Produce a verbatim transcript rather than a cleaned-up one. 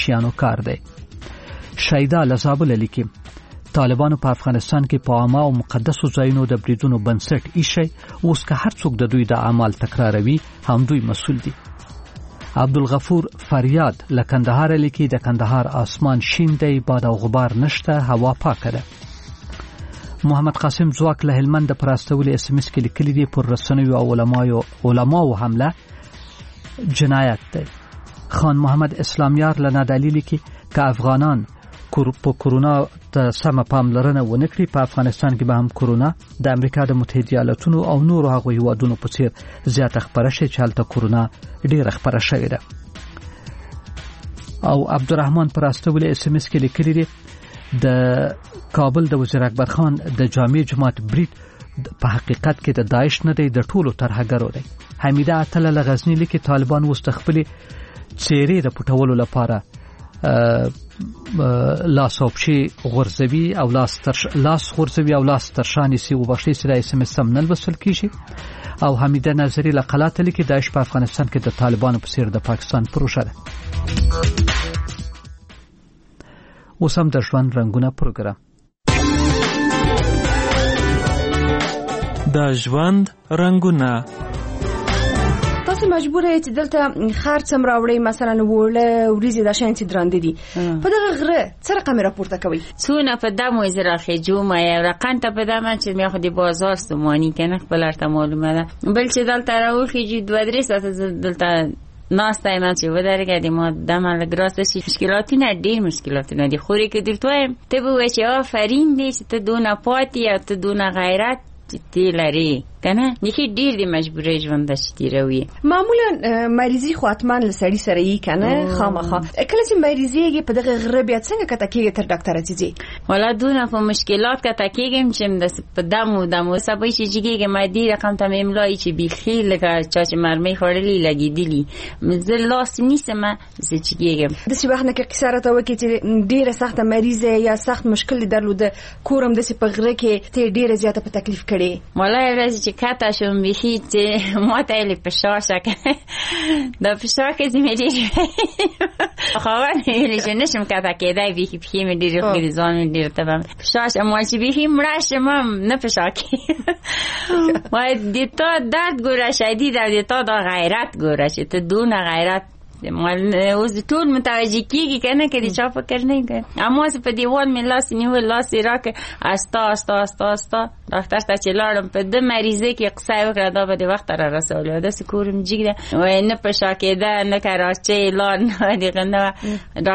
شیانو کار دی. شایده له زابله لیکي طالبانو په افغانستان کې په عامه او مقدسو ځایونو د بریدونو بنسټ ایښی، اوس که هر څوک د دوی د اعمال تکراروي هم دوی مسؤل دي. عبدالغفور فریاد له کندهار لیکي د کندهار آسمان شین دی، باد او غبار نشته، هوا پاکه ده. محمد قاسم ځواک له هلمند پر استولي اس ام اس کې لیکلي دي پر رسنیو او علماو علماو حمله جنایت دی. خان محمد اسلامیار له نادعلي لیکي که افغانان په کورونا ته سمه پاملرنه ونه کړي، په افغانستان کې به هم کورونا د امریکا د متحده ایالاتونو او نورو هغو هیوادونو په څیر زیاته خپره شي چې هلته کورونا ډیره خپره شوې ده. او عبدالرحمن پر استولي اس ام اس کې لیکلي دي د کابل د وزیر اکبر خان د جامع جماعت برید په حقیقت کې د داعش نه دی، د ټولو ترهګرو دی. حمیده اتله له غزني لیکي طالبان اوس د خپلې څیرې د پټولو لپاره لاس او پښې غورځوي او لاس تر لاس غورځوي او لاس ترشانې سی وبښي چې د اس ام اس سم نه لوستل کیږي. او حمیده نظری له قلات لیکي داعش په افغانستان کې د طالبانو په څیر د پاکستان پروژه ده. اوس هم د ژوند رنګونه پروګرام د ژوند رنګونه. تاسو مجبور یې چې دلته خرڅ هم راوړئ، مثلا وړه وریځې دا شیان چې درانده دي، په دغه غره څه رقم راپورته کوئ؟ څونه په دم و زراخې جومه یو رقم ته په دم چې مې خو د بازار سمانی کنه خپل ارته معلومه ده. بل چې دلته راوخیږي دوه درې ساعته دلته ناسته ایمه چې ودرګه د ما دمه لګراسته شي. مشکلاتونه ډېر مشکلاتونه دي، خوري که درته وایم ته به وایې چې آفرین دی چې ته دونه پاتې او ته دونه غیرت تی لري کنه. یکی ډیر دی مجبوره ژوند دشتي روي. معمولا مریضي خو اتمان لسړی سره یې کنه خامخا. کله چې مریضیږي په دغه غره بیا څنګه کته کېږي تر ډاکټر ځي؟ ولا دونه په مشکلات کته کېږم چې د په دمو دمو سبا چې جګیږي ما دی رقم ته املای چې بيخي لکه چا چې مرمۍ خورلې لګیدلی مزه لاس نیسم زه جګیږم. د څه وخت نه کې قصاره ته وکړي چې ډیره سخت مریضه یا سخت مشکل درلوده کورم د څه په غره کې ته ډیره زیاته په تکلیف کړي. ولا ورځ کاته شوم بيخي چې ما ته لې پښه شکه دا پښه کې زمې دي خو نه لې نشم کاته کېدای بيخي په مې ډېر خو ځان مې ډېر ته پښه ما چې بيخي مړه شم نه پښه کې وای دې ته درد ګوره شدید دې ته دا غیرت ګوره چې ته دونه غیرت مال اوس ټول متوجه کیږي کنه کې د چا فکر نه کوي. اما په دیوال مې لاس نیول لاس راکه استا استا استا استا ډاکټر ته چې لاړم په د مریضه کې قصه وکړه دا به د وخت را رسول دا سکورم جګه وای نه په شاکه ده نه کراچي لان دی غنه